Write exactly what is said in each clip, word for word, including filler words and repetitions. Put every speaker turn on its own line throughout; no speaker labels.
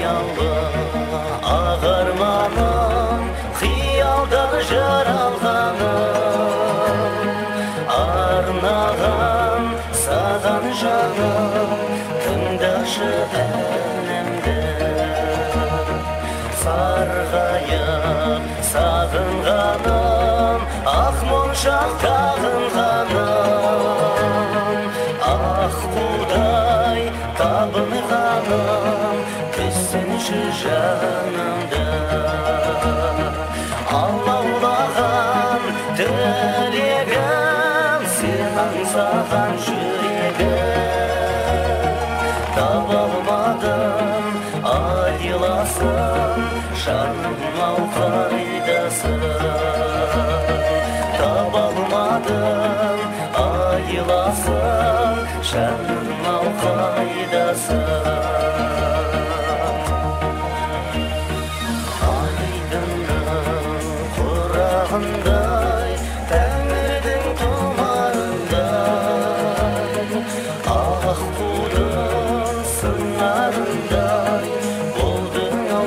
қиялы ағарманым, қиялдан жаралғаным, арнаған саған жаным, тыңдашы әнімді. Сарғайып сағынғаным, ақ моншақ тағынғаным, ақ қудай табынғаным, түсінші жанымды. Алаулаған тілегім, сен аңсаған жүрегім, таба алмадым айласын, жаным-ау қайдасың. Таба алмадым айласын, жаным-ау қайдасың. Айдынның құрағындай, тәңірдің тұмарындай, ақ қудың сыңарындай, болдың-ау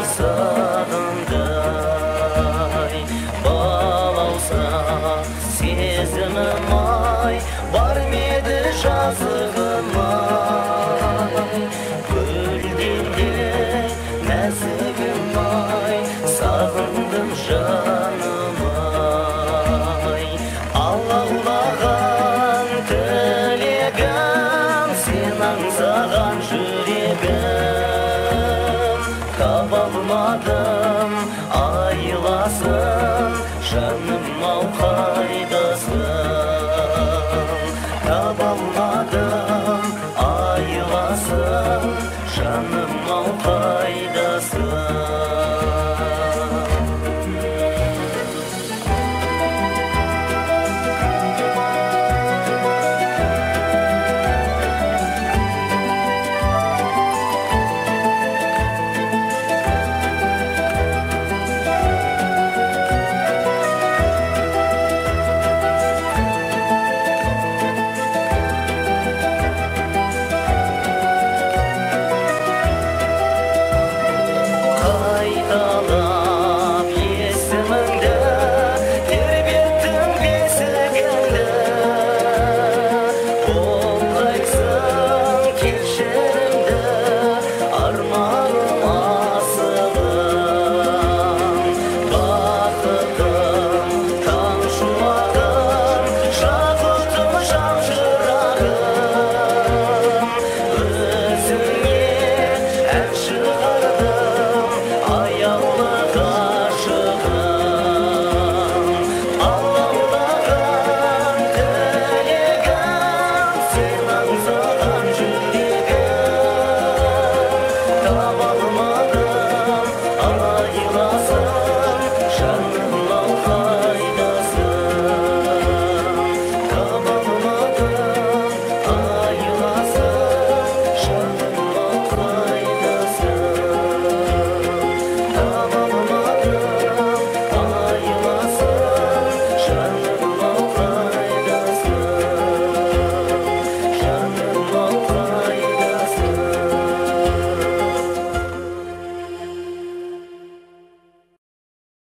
сағындай. Балауса сезімім ай, бар меді жазығым ай, көлденде нәзігім ай, сағындым жаным ай. Алаулаған тілегім, сен аңсаған жүрегім, таба алмадым айласын, жаным-ау қайдасың. Таба алмадым айласын, жаным-ау қайдасың.